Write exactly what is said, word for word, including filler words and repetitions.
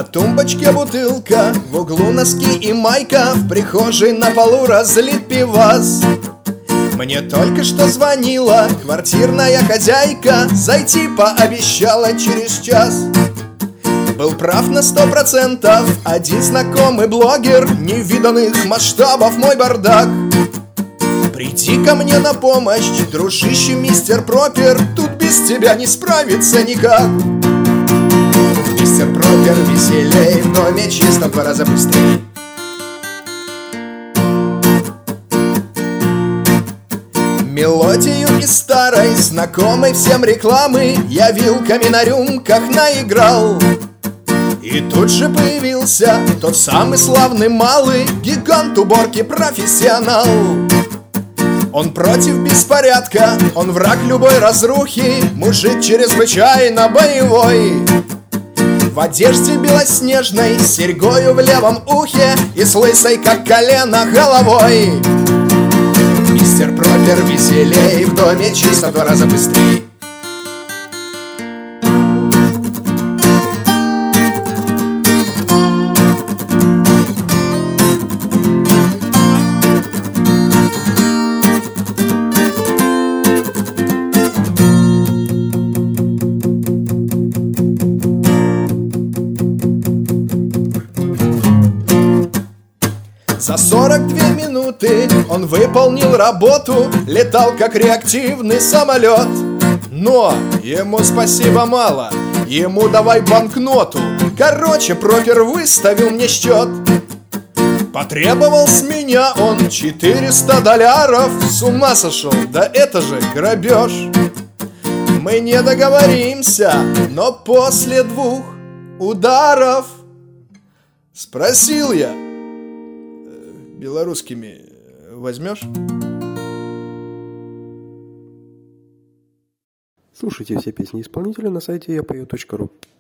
тумбочке бутылка, в углу носки и майка, в прихожей на полу разлит пивас. Мне только что звонила квартирная хозяйка, зайти пообещала через час. Был прав на сто процентов один знакомый блогер, невиданных масштабов мой бардак. Приди ко мне на помощь, дружище мистер Пропер, тут без тебя не справиться никак. Мистер Пропер веселей, в доме чисто в два раза быстрее. Мелодию из старой, знакомой всем рекламы я вилками на рюмках наиграл. И тут же появился тот самый славный малый, гигант уборки профессионал. Он против беспорядка, он враг любой разрухи, мужик чрезвычайно боевой. В одежде белоснежной, с серьгою в левом ухе и с лысой, как колено, головой. Мистер Пропер веселей, в доме чисто в два раза быстрей. За сорок две минуты он выполнил работу, летал как реактивный самолет. Но ему спасибо мало, ему давай банкноту. Короче, Пропер выставил мне счет. Потребовал с меня он четыреста долларов. С ума сошел, да это же грабеж. Мы не договоримся, но после двух ударов. Спросил я: белорусскими возьмешь? Слушайте все песни исполнителя на сайте я пою точка ру.